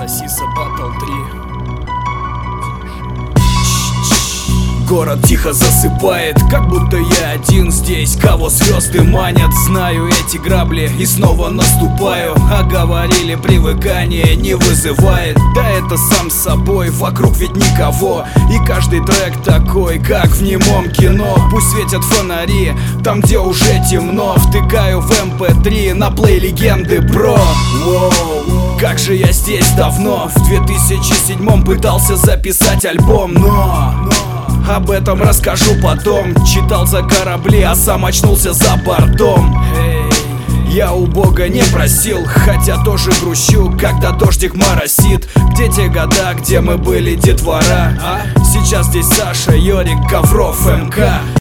Сиса Батл 3. Город тихо засыпает, как будто я один здесь, кого звезды манят. Знаю эти грабли и снова наступаю. А говорили, привыкание не вызывает. Да это сам собой, вокруг ведь никого. И каждый трек такой, как в немом кино. Пусть светят фонари, там где уже темно. Втыкаю в MP3 на плей легенды, бро. Воу, как же я здесь давно. В 2007 пытался записать альбом, но об этом расскажу потом. Читал за корабли, а сам очнулся за бортом. Я у Бога не просил, хотя тоже грущу, когда дождик моросит. Где те года, где мы были детвора? Сейчас здесь Саша, Йорик, Ковров, МК.